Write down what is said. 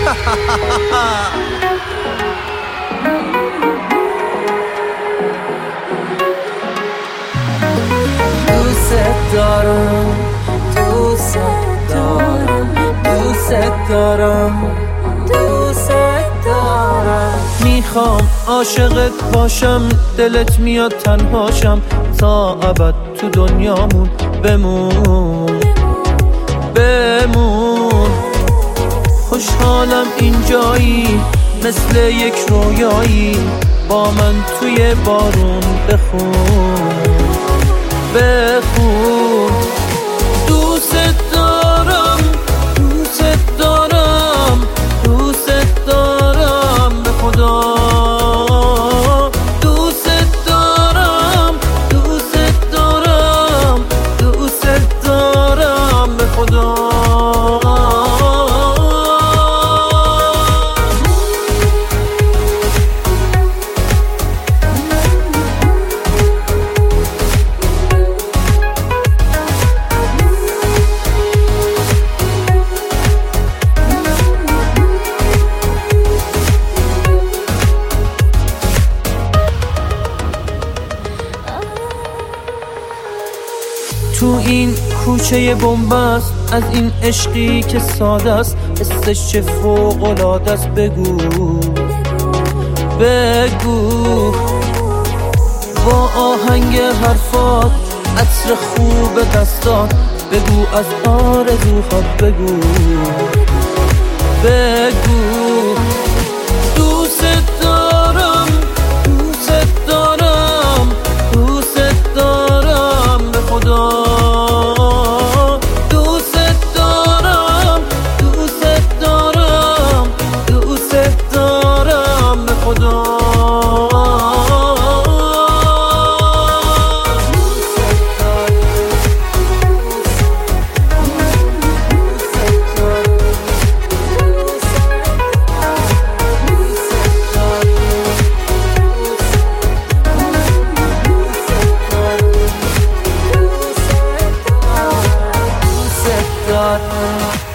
دوست دارم، دوست دارم، دوست دارم، دوست دارم. میخوام عاشقت باشم، دلت میاد تنهاشم، تا ابد تو دنیامون بمون بمون. خوشحالم اینجایی، مثل یک رویایی، با من توی بارون بخون بخون. دوست دارم، دوست دارم، دوست دارم به خدا. دوست دارم، دوست دارم، دوست دارم به خدا. تو این کوچه بنبست، از این عشقی که ساده است، حسش چه فوق‌العاده است. بگو بگو با آهنگ حرفات، عطر خوب دستات، بگو از آرزوهات. بگو بگو دوست دارم، دوست دارم، دوست دارم به خدا. God.